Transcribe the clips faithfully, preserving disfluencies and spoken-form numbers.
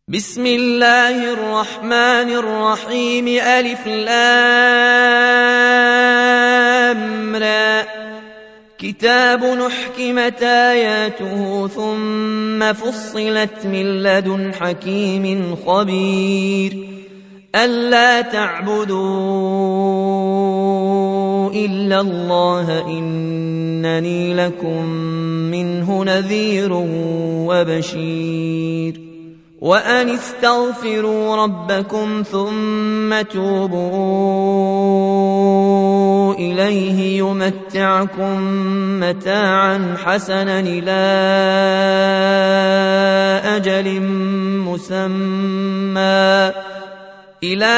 بسم الله الرحمن الرحيم ألف لام را كتاب أحكمت آياته ثم فصلت من لدن حكيم خبير ألا تعبدوا إلا الله إنني لكم منه نذير وبشير وأن استغفروا ربكم ثم توبوا إليه يمتعكم متاعا حسنا إلى أجل مسمى إلى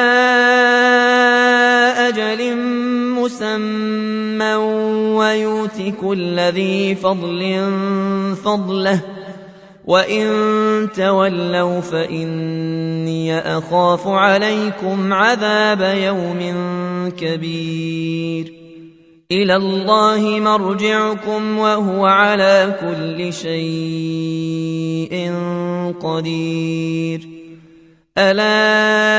أجل مسمى ويؤت كل ذي فضل فضله وإن تولوا فإني أخاف عليكم عذاب يوم كبير إلى الله مرجعكم وهو على كل شيء قدير ألا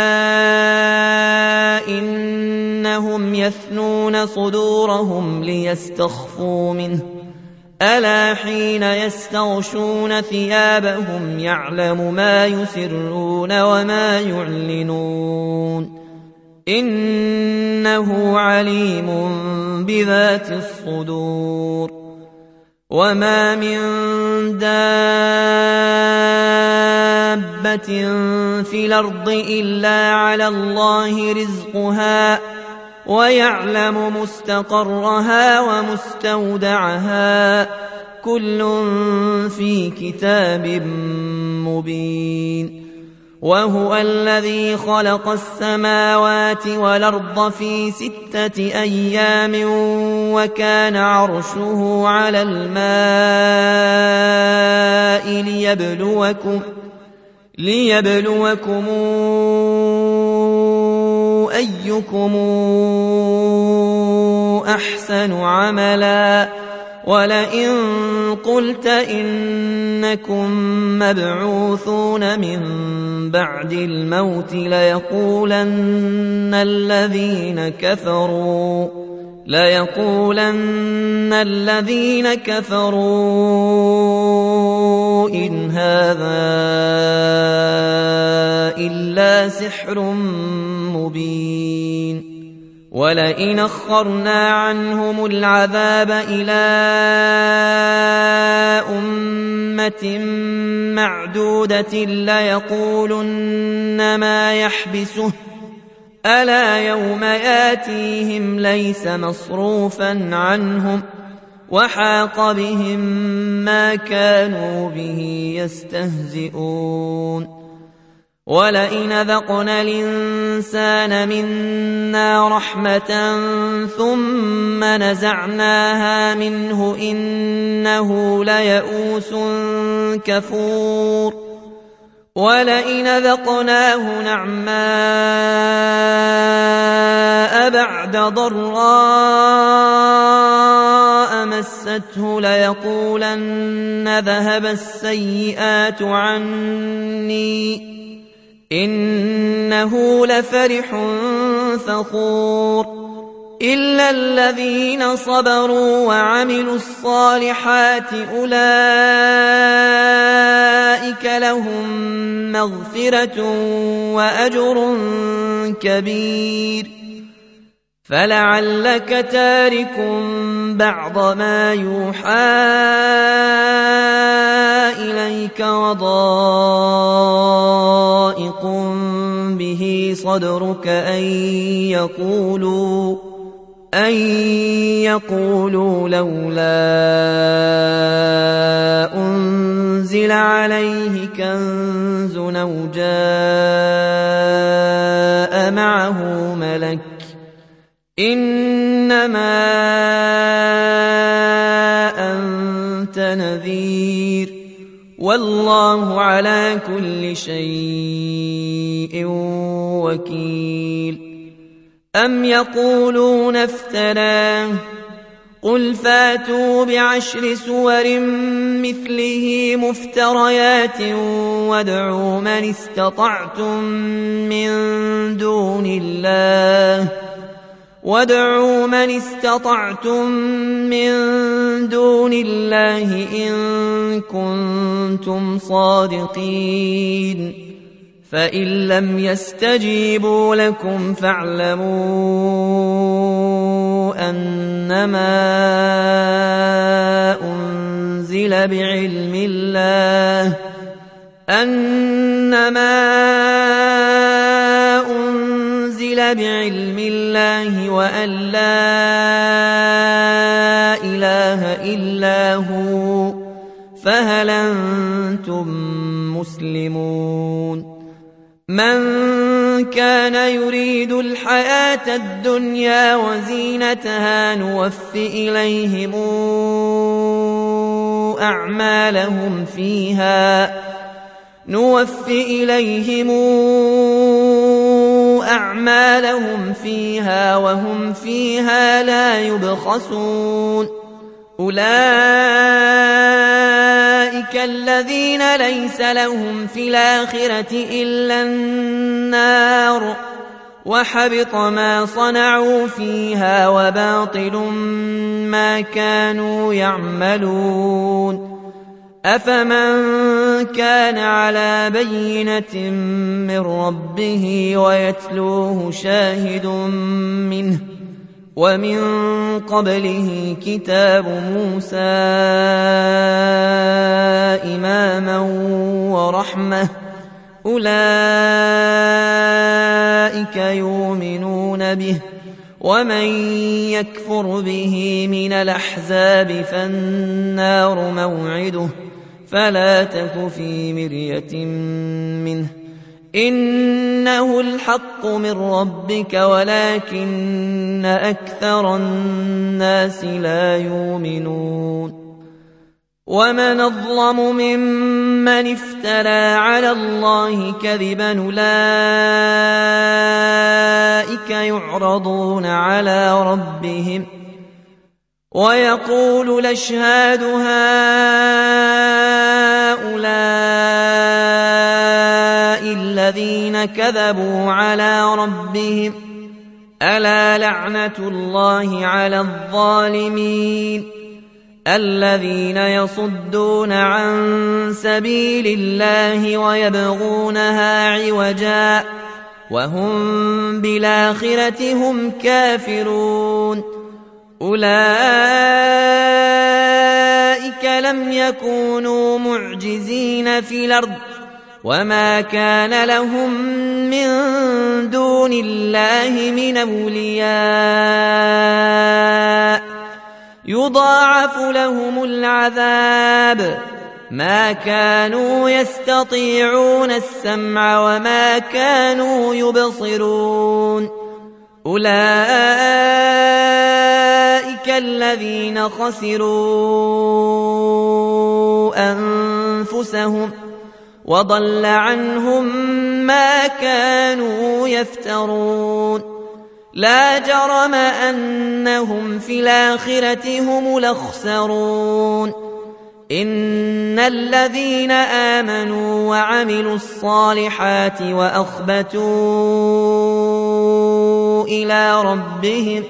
إنهم يثنون صدورهم ليستخفوا منه ألا حين يستغشون ثيابهم يعلم ما يسرون وما يعلنون إنه عليم بذات الصدور وما من دابة في الأرض إلا على الله رزقها ويعلم مستقرها ومستودعها كل في كتاب مبين وهو الذي خلق السماوات والأرض في ستة أيام وكان عرشه على الماء ليبلوكم ليبلوكم أيكم أحسن عملا ولئن قلت إنكم مبعوثون من بعد الموت ليقولن الذين كفروا ليقولن الذين كفروا إن هذا إلا سحر مبين ولئن أخرنا عنهم العذاب إلى أمة معدودة ليقولن ما يحبسه ألا يوم ياتيهم ليس مصروفا عنهم وحاق بهم ما كانوا به يستهزئون ولئن ذقنا الإنسان منا رحمة ثم نزعناها منه إنه ليئوس كفور ولئن ذقناه نعماء بعد ضراء مسته ليقولن ذهب السيئات عني إنه لفرح فخور إلا الذين صبروا وعملوا الصالحات أولئك لهم مغفرة وأجر كبير فلعلك تارك بعض ما يوحى إليك وضائق به صدرك أن يقولوا أن يقولوا لولا أنزل عليه كنز أو جاء معه ملك إنما أنت نذير والله على كل شيء وكيل أم يقولون افتراه قل فاتوا بعشر سور مثله مفتريات وادعوا من استطعتم من دون الله وادعوا من استطعتم من دون الله إن كنتم صادقين فإن لم يستجيبوا لكم فاعلموا أنما أنزل بعلم الله أنما أنزل بعلم الله وأن لا إله إلا هو فهل أنتم مسلمون من كان يريد الحياة الدنيا وزينتها نوف إليهم أعمالهم فيها نوف إليهم أعمالهم فيها وهم فيها لا يبخسون أولئك الذين ليس لهم في الآخرة إلا النار وحبط ما صنعوا فيها وباطل ما كانوا يعملون أفمن كان على بينة من ربه ويتلوه شاهد منه ومن قبله كتاب موسى إماما ورحمة أولئك يؤمنون به ومن يكفر به من الأحزاب فالنار موعده فلا تك في مرية منه إنه الحق من ربك ولكن أكثر الناس لا يؤمنون ومن أظلم ممن افترى على الله كذبا أولئك يعرضون على ربهم ويقول الأشهاد هؤلاء الذين كذبوا على ربهم ألا لعنة الله على الظالمين الذين يصدون عن سبيل الله ويبغونها عوجا وهم بالآخرة هم كافرون أولئك لم يكونوا معجزين في الأرض وما كان لهم من دون الله من أولياء يضاعف لهم العذاب ما كانوا يستطيعون السمع وما كانوا يبصرون أولئك الذين خسروا أنفسهم وضل عنهم ما كانوا يفترون لا جرم أنهم في الآخرة هم الأخسرون إن الذين آمنوا وعملوا الصالحات وأخبتوا إلى ربهم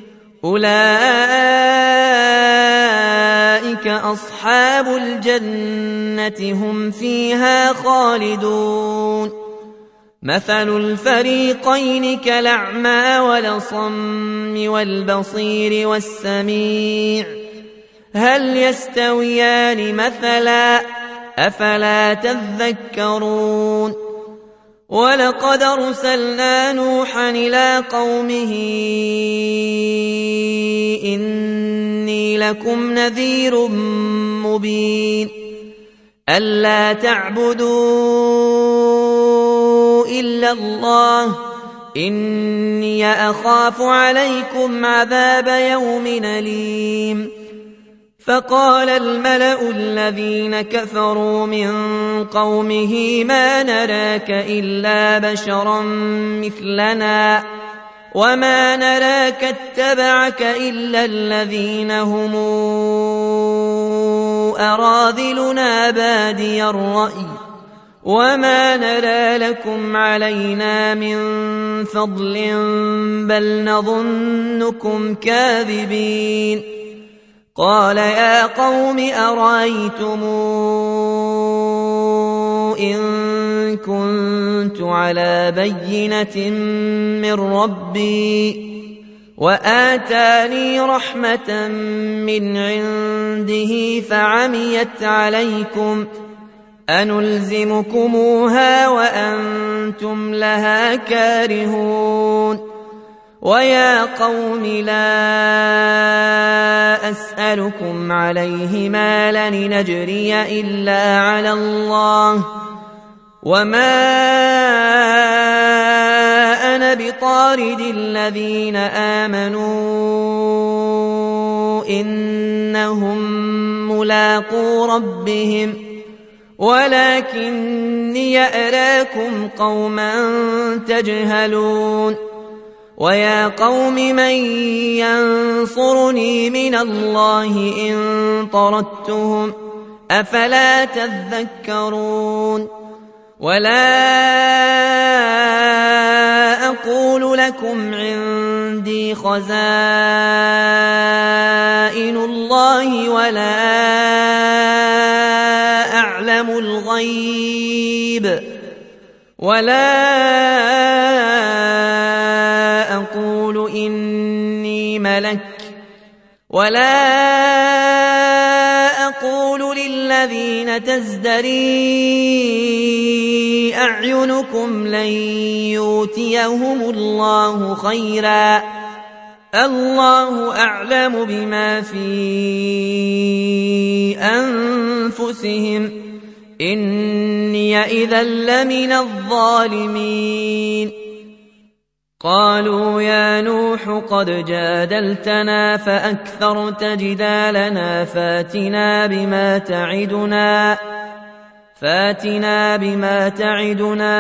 أولئك أصحاب الجنة هم فيها خالدون مثل الفريقين كالأعمى والأصم والبصير والسميع هل يستويان مثلا أفلا تذكرون ولقد أرسلنا نوحا إلى قومه إني لكم نذير مبين ألا تعبدوا إلا الله إني أخاف عليكم عذاب يوم أليم فقال الملأ الذين كفروا من قومه ما نراك إلا بشرا مثلنا وما نراك اتبعك إلا الذين هم أراذلنا بادي الرأي وما نرى لكم علينا من فضل بل نظنكم كاذبين قال يا قوم أرأيتم إن كنت على بينة من ربي وآتاني رحمة من عنده فعميت عليكم أنلزمكموها وأنتم لها كارهون ويا قوم لا أسألكم عليه مالا نجري إلا على الله وما أنا بطارد الذين آمنوا إنهم ملاقو ربهم ولكني أراكم قوما تجهلون ويا قوم من ينصرني من الله إن طردتهم أفلا تذكرون ولا أقول لكم عندي خزائن الله ولا أعلم الغيب ولا أقول إني ملك ولا أقول للذين تزدري أعينكم لن يؤتيهم الله خيرا الله أعلم بما في أنفسهم إني إذا لمن الظالمين قالوا يا نوح قد جادلتنا فأكثرت جدالنا فاتنا بما تعدنا فاتنا بما تعدنا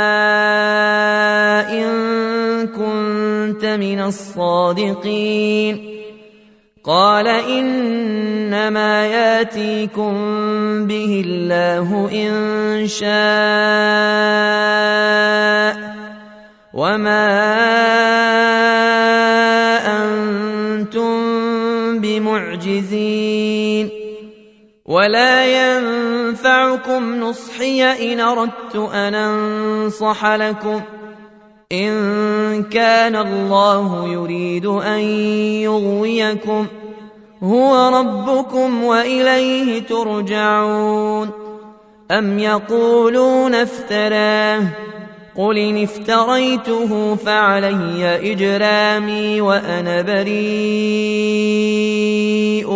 إن كنت من الصادقين قال إنما ياتيكم به الله إن شاء وما أنتم بمعجزين ولا ينفعكم نصحي إن أردت أن أنصح لكم إن كان الله يريد أن يغويكم هو ربكم وإليه ترجعون أم يقولون افتراه قل إن افتريته فعلي إجرامي وأنا بريء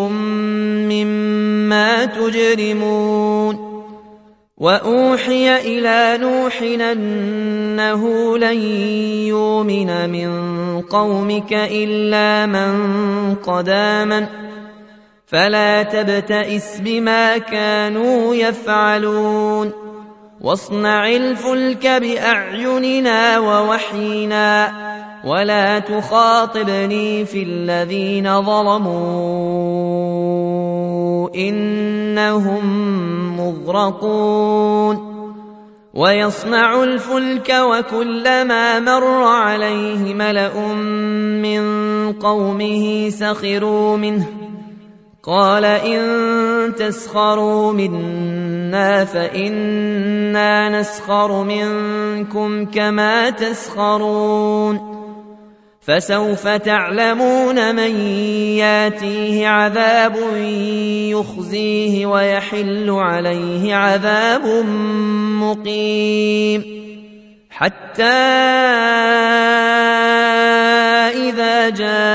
مما تجرمون وأوحي إلى نوح أنه لن يؤمن من قومك إلا من قد آمن فلا تبتئس بما كانوا يفعلون واصنع الفلك بأعيننا ووحينا ولا تخاطبني في الذين ظلموا إنهم مغرقون ويصنع الفلك وكلما مر عليه ملأ من قومه سخروا منه قال إن تسخروا منا فإنا نسخر منكم كما تسخرون فسوف تعلمون من ياتيه عذاب يخزيه ويحل عليه عذاب مقيم حتى إذا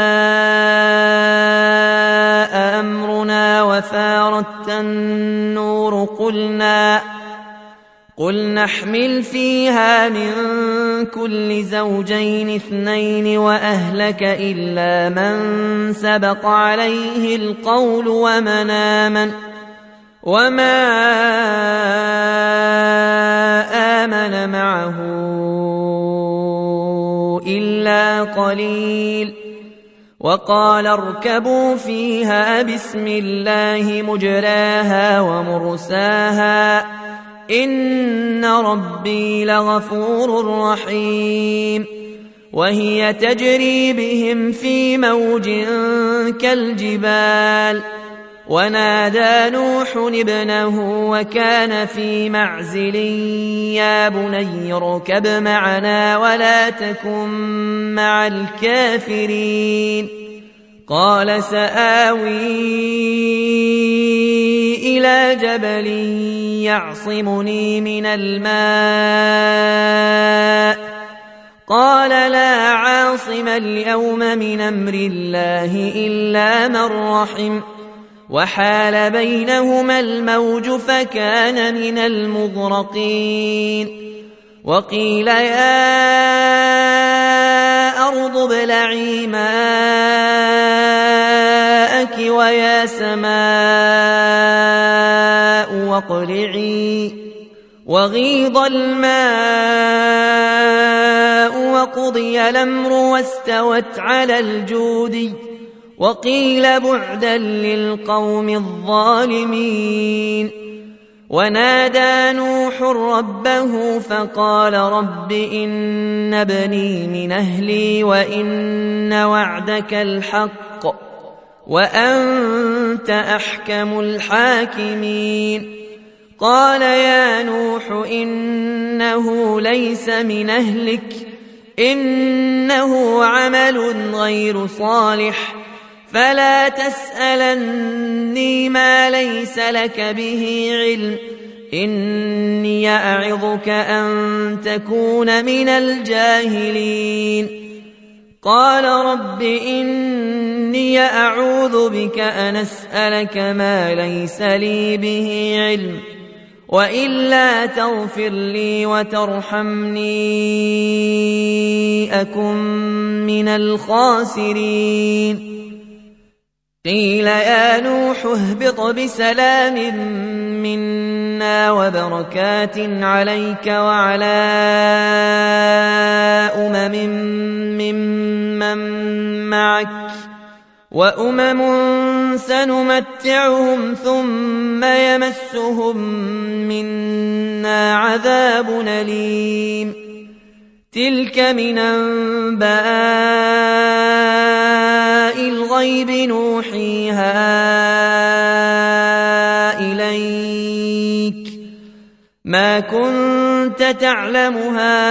جاء أمرنا وفارت النور قلنا قل نحمل فيها من كل زوجين اثنين وأهلك إلا من سبق عليه القول ومن آمن وما آمن معه إلا قليل وقال اركبوا فيها بسم الله مجراها ومرساها إن ربي لغفور رحيم وهي تجري بهم في موج كالجبال ونادى نوح ابنه وكان في معزل يا بني اركب معنا ولا تكن مع الكافرين قال سآوي إلى جبل يعصمني من الماء قال لا عاصم اليوم من أمر الله إلا من رحم وحال بينهما الموج فكان من المغرقين وقيل يا أرض ابلعي ماءك ويا سماء واقلعي وغيض الماء وقضي الأمر واستوت على الجودي وقيل بعدا للقوم الظالمين ونادى نوح ربه فقال رب إن ابني من أهلي وإن وعدك الحق وأنت أحكم الحاكمين قال يا نوح إنه ليس من أهلك إنه عمل غير صالح فلا تسألني ما ليس لك به علم إني أعظك أن تكون من الجاهلين قال رب إني أعوذ بك أن أسألك ما ليس لي به علم وإلا تغفر لي وترحمني أكن من الخاسرين قيل يا نوح اهبط بسلام منا وبركات عليك وعلى أمم ممن معك وأمم سنمتعهم ثم يمسهم منا عذاب أليم تلك من أنباء الغيب نوحيها إليك ما كنت تعلمها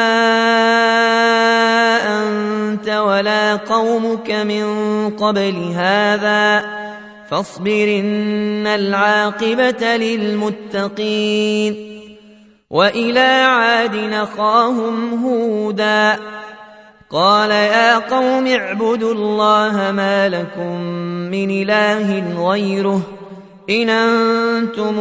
أنت ولا قومك من قبل هذا فاصبر إن العاقبة للمتقين وإلى عاد أخاهم هودا قال يا قوم اعبدوا الله ما لكم من إله غيره إن أنتم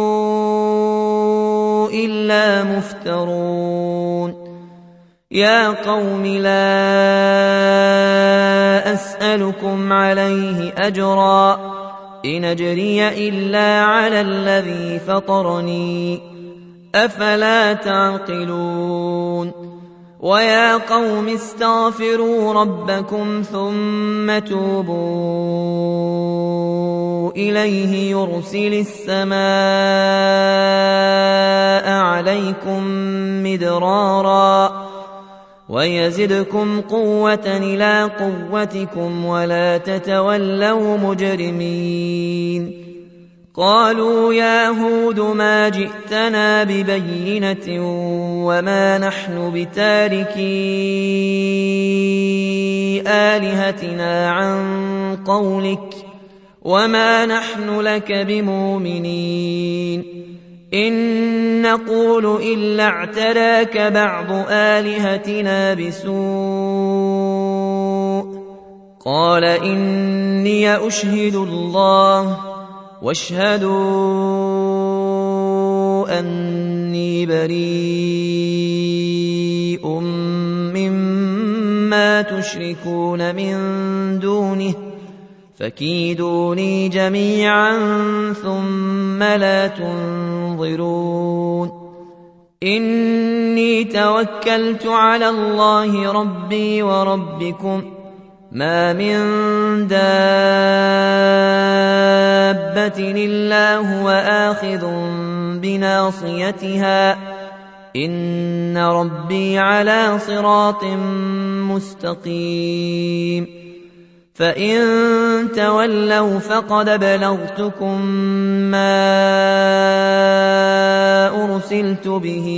إلا مفترون يا قوم لا أسألكم عليه أجرا إن أجري إلا على الذي فطرني أفلا تعقلون ويا قوم استغفروا ربكم ثم توبوا إليه يرسل السماء عليكم مدرارا ويزدكم قوة إلى قوتكم ولا تتولوا مجرمين قالوا يا هود ما جئتنا ببينة وما نحن بتاركي آلهتنا عن قولك وما نحن لك بمؤمنين إن نقول إلا اعتراك بعض آلهتنا بسوء قال إني أشهد الله واشهدوا أني بريء مما تشركون من دونه فكيدوني جميعا ثم لا تنظرون إني توكلت على الله ربي وربكم ما من دابة إلا هو آخذ بناصيتها إن ربي على صراط مستقيم فإن تولوا فقد بلغتكم ما أرسلت به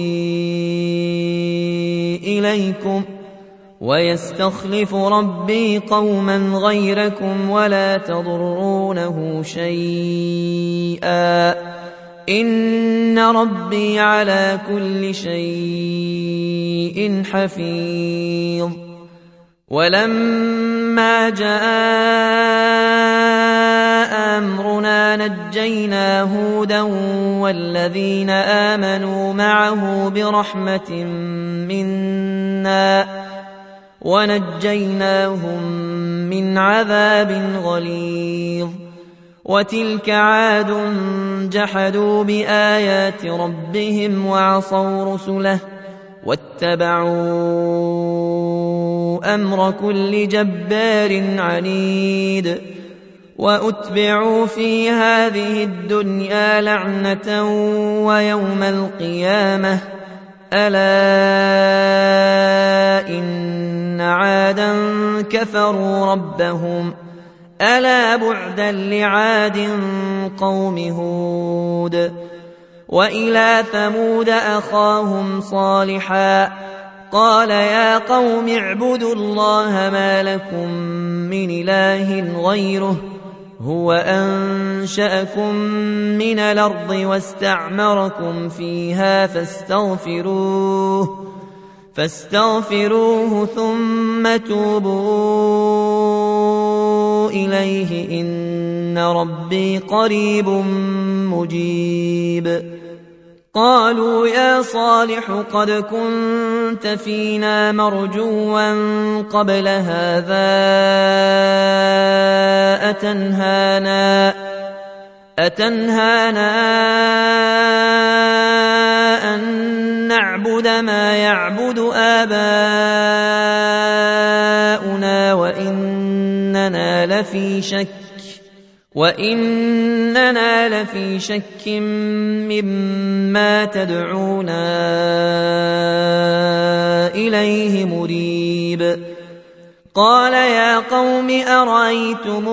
إليكم ويستخلف ربي قوما غيركم ولا تضرونه شيئا إن ربي على كل شيء حفيظ ولما جاء أمرنا نجينا هودا والذين آمنوا معه برحمة منا ونجيناهم من عذاب غليظ وتلك عاد جحدوا بآيات ربهم وعصوا رسله واتبعوا أمر كل جبار عنيد وأتبعوا في هذه الدنيا لعنة ويوم القيامة ألا إن عادا كفروا ربهم ألا بعدا لعاد قوم هود وإلى ثمود أخاهم صالحا قال يا قوم اعبدوا الله ما لكم من إله غيره هو أنشأكم من الأرض واستعمركم فيها فاستغفروه فاستغفروه ثم توبوا إليه إن ربي قريب مجيب قالوا يا صالح قد كنت فينا مرجوا قبل هذا أتنهانا أتنهانا أن نعبد ما يعبد آباؤنا وإننا لفي شك وإننا لفي شك مما تدعونا إليه مريب قال يا قوم أرأيتم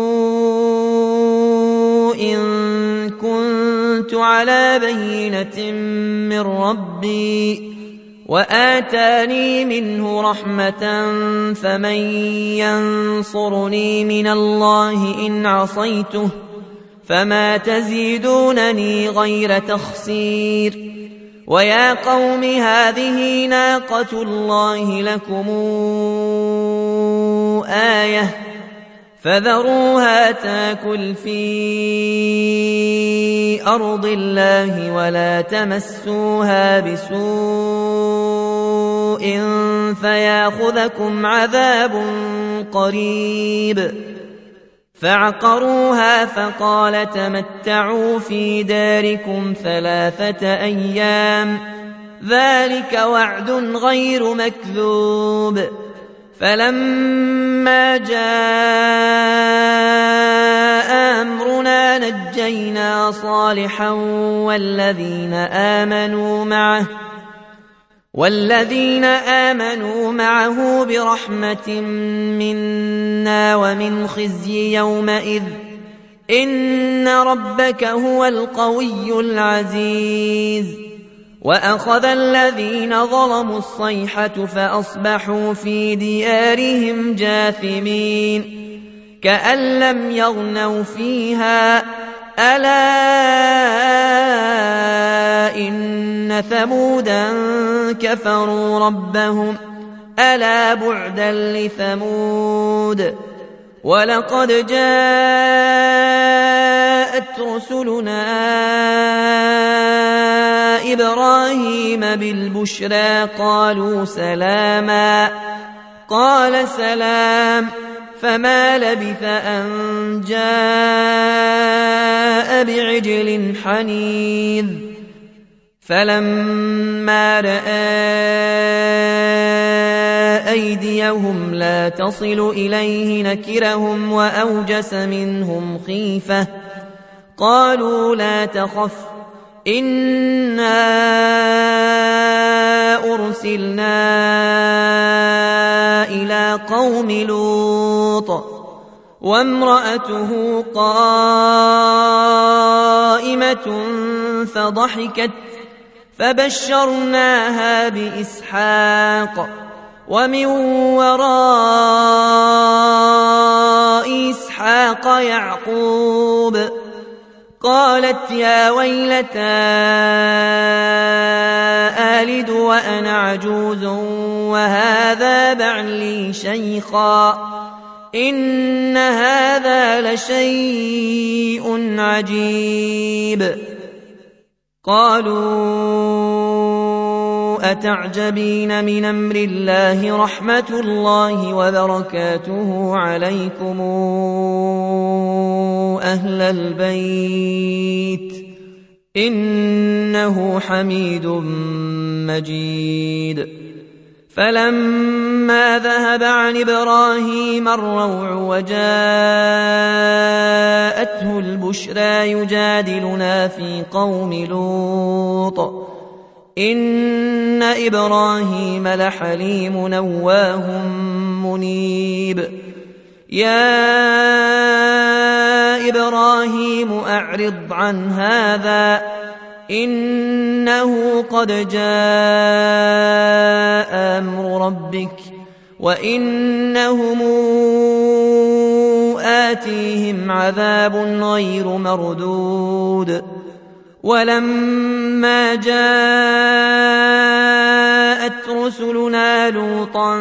إن كنت على بينة من ربي وآتاني منه رحمة فمن ينصرني من الله إن عصيته فما تزيدونني غير تخسير ويا قوم هذه ناقة الله لكم آية فذروها تاكل في أرض الله ولا تمسوها بسوء فياخذكم عذاب قريب فعقروها فقال تمتعوا في داركم ثلاثة أيام ذلك وعد غير مكذوب فلما جاء أمرنا نجينا صالحا والذين آمنوا معه والذين آمنوا معه برحمة منا ومن خزي يومئذ إن ربك هو القوي العزيز وأخذ الذين ظلموا الصيحة فأصبحوا في ديارهم جاثمين كأن لم يغنوا فيها ألا إن ثمودا كفروا ربهم ألا بعدا لثمود ولقد جاءت رسلنا إبراهيم بالبشرى قالوا سلاما قال سلام فما لبث أن جاء بعجل حنيذ فلما رأى أيديهم لا تصل إليه نكرهم وأوجس منهم خيفة قالوا لا تخف إنا أرسلنا إلى قوم لوط وامرأته قائمة فضحكت فبشرناها بإسحاق ومن وراء إسحاق يعقوب قالت يا ويلتى آلد وأنا عجوز وهذا بعلي شيخا إن هذا لشيء عجيب قالوا أتعجبين من أمر الله رحمة الله وبركاته عليكم أهل البيت إنه حميد مجيد فلما ذهب عن إبراهيم الروع وجاءته البشرى يجادلنا في قوم لوط إن إبراهيم لحليم أواه منيب يا إبراهيم أعرض عن هذا إنه قد جاء أمر ربك وإنهم آتيهم عذاب غير مردود ولما جاءت رسلنا لوطا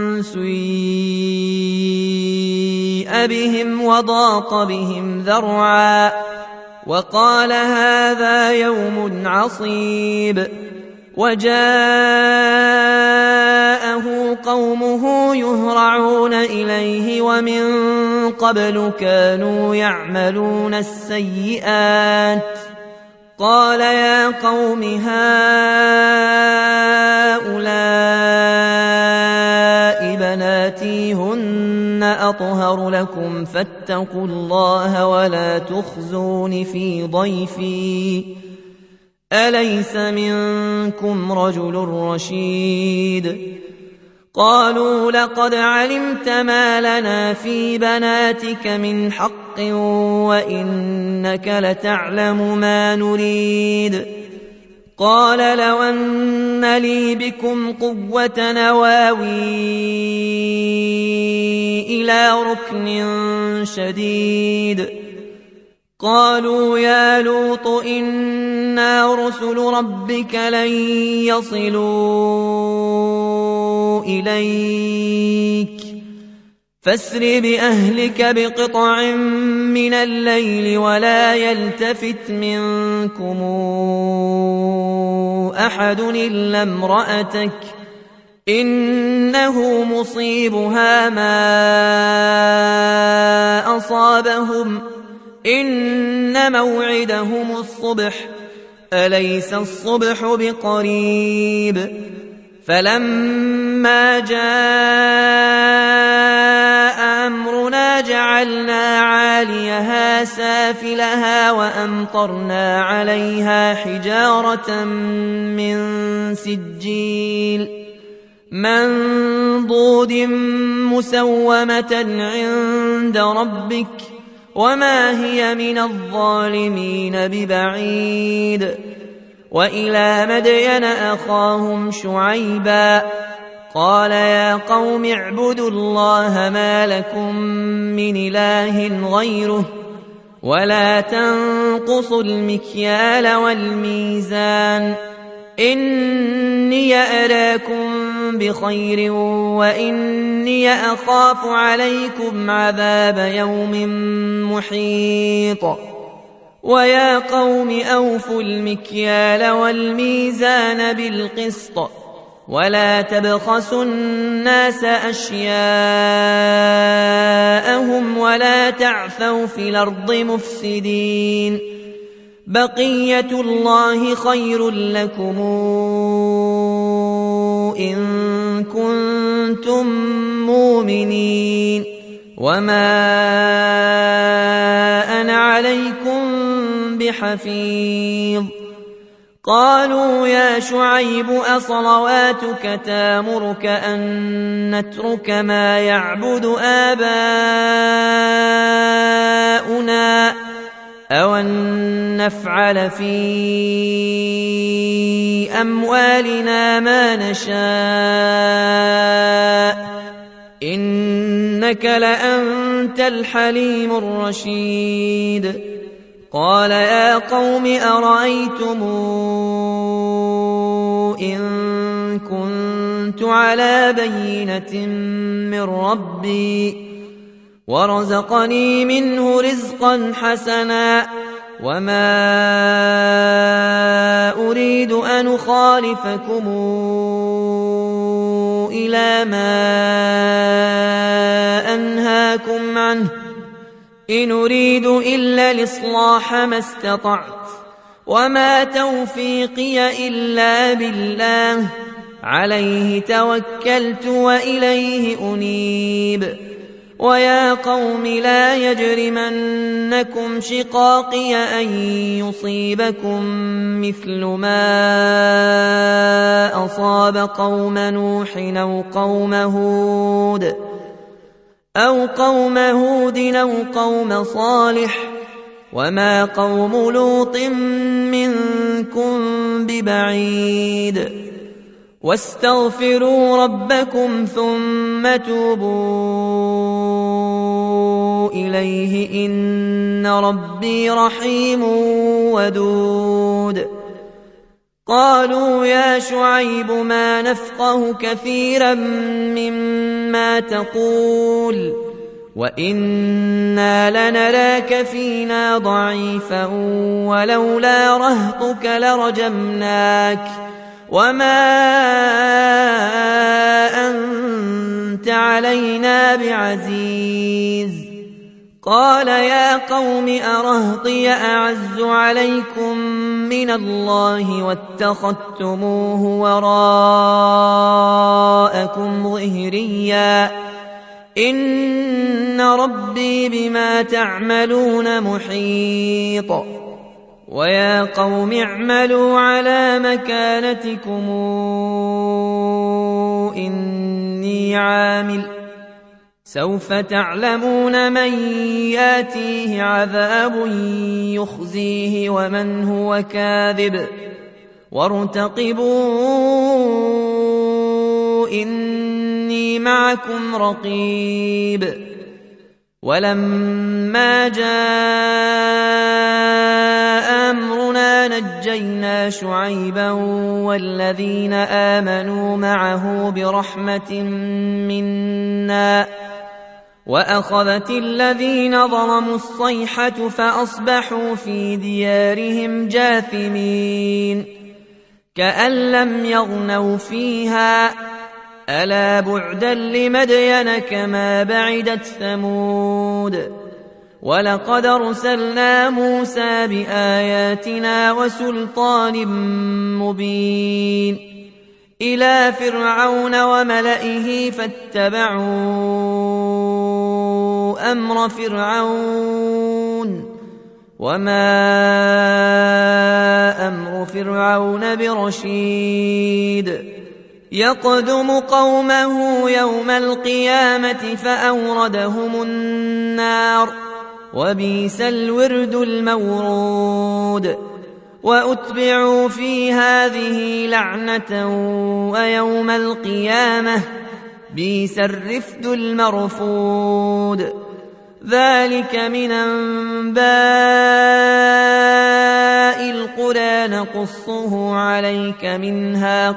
سيء بهم وضاق بهم ذرعا وقال هذا يوم عصيب وجاءه قومه يهرعون إليه ومن قبل كانوا يعملون السيئات قال يا قوم هؤلاء بناتي هن أطهر لكم فاتقوا الله ولا تخزون في ضيفي أليس منكم رجل رشيد قالوا لقد علمت ما لنا في بناتك من حق وإنك لتعلم ما نريد قال لو أن لي بكم قوة نواوي إلى ركن شديد قالوا يا لوط إنا رسل ربك لن يصلوا إليك فاسر بأهلك بقطع من الليل ولا يلتفت منكم أحد إلا امرأتك إنه مصيبها ما أصابهم إن موعدهم الصبح أليس الصبح بقريب فلما جاء أمرنا جعلنا عاليها سافلها وأمطرنا عليها حجارة من سجيل منضود مسومة عند ربك وما هي من الظالمين ببعيد وإلى مدين أخاهم شعيبا قال يا قوم اعبدوا الله ما لكم من إله غيره ولا تنقصوا المكيال والميزان إني أراكم بخير وإني أخاف عليكم عذاب يوم محيط ويا قوم أوفوا المكيال والميزان بالقسط ولا تبخسوا الناس أشياءهم ولا تعثوا في الأرض مفسدين بقية الله خير لكم إن كنتم مؤمنين وما أنا عليكم بحفيظ قالوا يا شعيب أصلواتك تامرك أن نترك ما يعبد آباؤنا أو أن نفعل في أموالنا ما نشاء إنك لأنت الحليم الرشيد قال يا قوم أرأيتم إن كنت على بينة من ربي ورزقني منه رزقا حسنا وما أريد أن أخالفكم إلى ما أنهاكم عنه إن أريد إلا الإصلاح ما استطعت وما توفيقي إلا بالله عليه توكلت وإليه أنيب ويا قوم لا يجرمنكم شقاقي أن يصيبكم مثل ما أصاب قوم نوح أو قوم هود أو قوم هود أو قوم صالح وما قوم لوط منكم ببعيد واستغفروا ربكم ثم توبوا إليه إن ربي رحيم ودود قالوا يا شعيب ما نفقه كثيرا مما تقول وإنا لنراك فينا ضعيفا ولولا رهطك لرجمناك وما أنت علينا بعزيز قال يا قوم أرهطي أعز عليكم من الله واتخذتموه وراءكم ظهريا إن ربي بما تعملون محيط ويا قوم اعملوا على مكانتكم إني عامل سوف تعلمون من ياتيه عذاب يخزيه ومن هو كاذب وارتقبوا إني معكم رقيب ولما جاء أمرنا نجينا شعيبا والذين آمنوا معه برحمة منا وأخذت الذين ظلموا الصيحة فأصبحوا في ديارهم جاثمين كأن لم يغنوا فيها ألا بعدا لمدين كما بعدت ثمود ولقد أرسلنا موسى بآياتنا وسلطان مبين إلى فرعون وملئه فاتبعوا أمر فرعون وما أمر فرعون برشيد يقدم قومه يوم القيامة فأوردهم النار وبئس الورد المورود وأتبعوا في هذه لعنة ويوم القيامة بئس الرفد المرفود ذلك من أنباء القرى نقصه عليك منها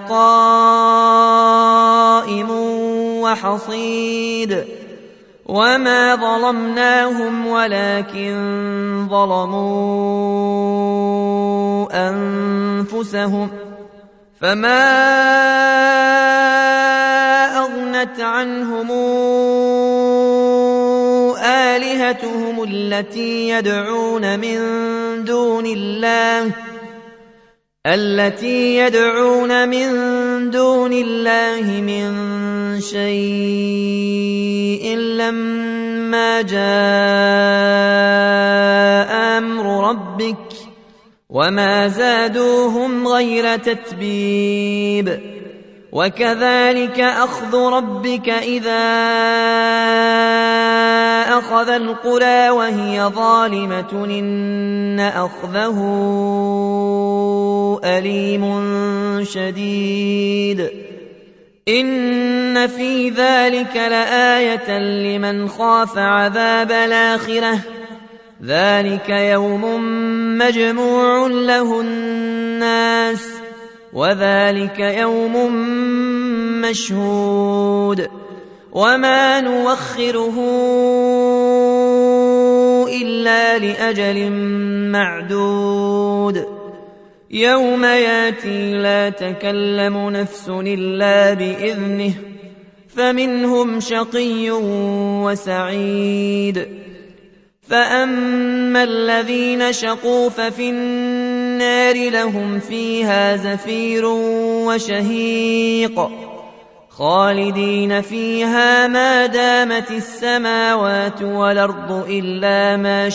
قائم وحصيد وما ظلمناهم ولكن ظلموا أنفسهم فما أغنت عنهم آلهتهم التي يدعون من دون الله التي يدعون من دون الله من شيء لما جاء أمر ربك وما زادوهم غير تتبيب وكذلك أخذ ربك إذا أخذ القرى وهي ظالمة إن أخذه أليم شديد إن في ذلك لآية لمن خاف عذاب الآخرة ذلك يوم مجموع له الناس وذلك يوم مشهود وما نوخره إلا لأجل معدود يوم ياتي لا تكلم نفس إلا بإذنه فمنهم شقي وسعيد فأما الذين شقوا ففي النار لهم فيها زفير وشهيق خالدين فيها ما دامت السماوات والأرض إلا ما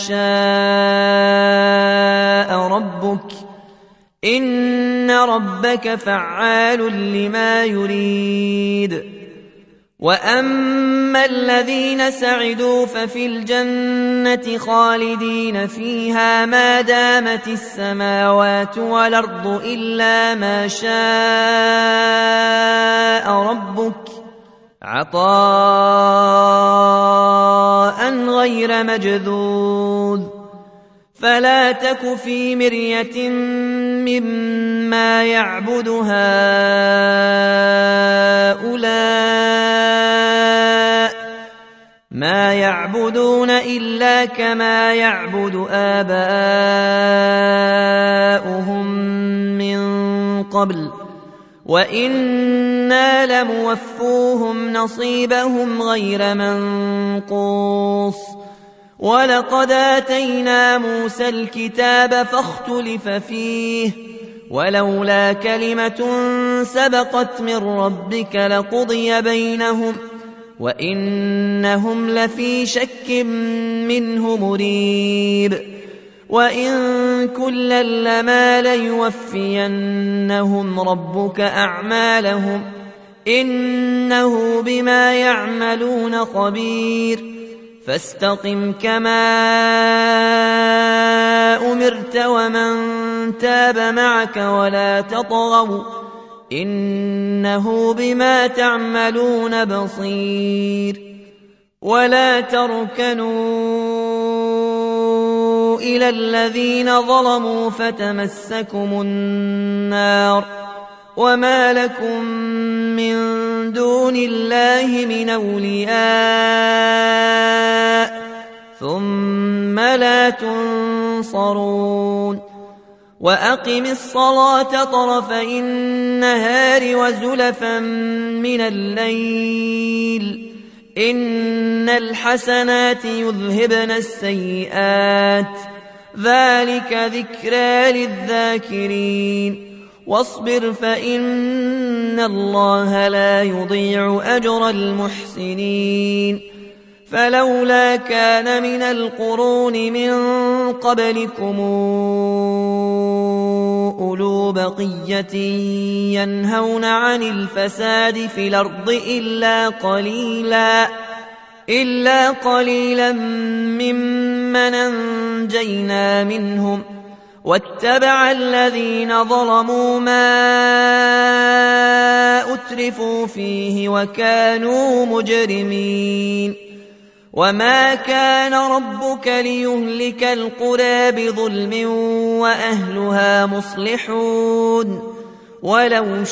شاء ربك إن ربك فعال لما يريد وأما الذين سعدوا ففي الجنة خالدين فيها ما دامت السماوات والأرض إلا ما شاء ربك عطاء غير مجذوذ فلا تك في مرية مما يعبد هؤلاء ما يعبدون إلا كما يعبد آباؤهم من قبل وإنا لموفوهم نصيبهم غير منقوص ولقد آتينا موسى الكتاب فاختلف فيه ولولا كلمة سبقت من ربك لقضي بينهم وإنهم لفي شك منه مريب وإن كلا لما ليوفينهم ربك أعمالهم إنه بما يعملون خبير فاستقم كما أمرت ومن تاب معك ولا تطغوا إنه بما تعملون بصير ولا تركنوا إلى الذين ظلموا فتمسكم النار وما لكم من دون الله من أولياء ثم لا تنصرون وأقم الصلاة طرفي النهار وزلفا من الليل إن الحسنات يذهبن السيئات ذلك ذكرى للذاكرين واصبر فإن الله لا يضيع أجر المحسنين فلولا كان من القرون من قبلكم أولو بقية ينهون عن الفساد في الأرض إلا قليلا إلا قليلا ممن أنجينا منهم واتبع الذين ظلموا ما أترفوا فيه وكانوا مجرمين وما كان ربك ليهلك القرى بظلم وأهلها مصلحون ولو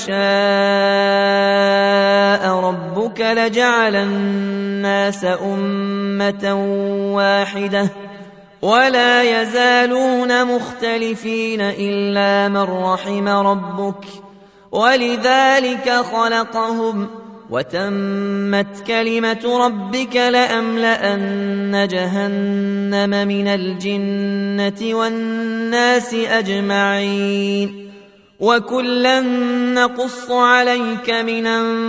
شاء ربك لجعل الناس أمة واحدة ولا يزالون مختلفين إلا من رحم ربك ولذلك خلقهم وتمت كلمة ربك لأملأن جهنم من الجنة والناس أجمعين وكلا نقص عليك من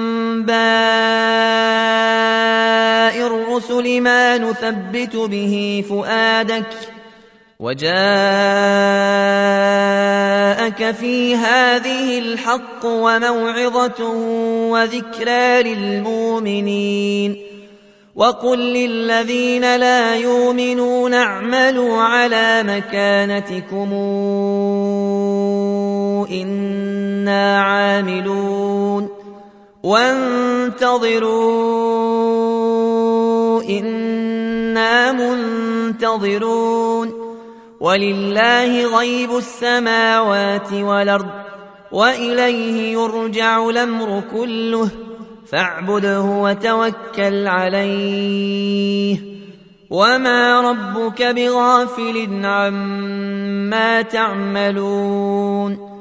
أنباء الرسل ما نثبت به فؤادك وجاءك في هذه الحق وموعظة وذكرى للمؤمنين وقل للذين لا يؤمنون اعملوا على مكانتكم إنا عاملون وانتظروا إنا منتظرون ولله غيب السماوات والأرض وإليه يرجع الأمر كله فاعبده وتوكل عليه وما ربك بغافل عما تعملون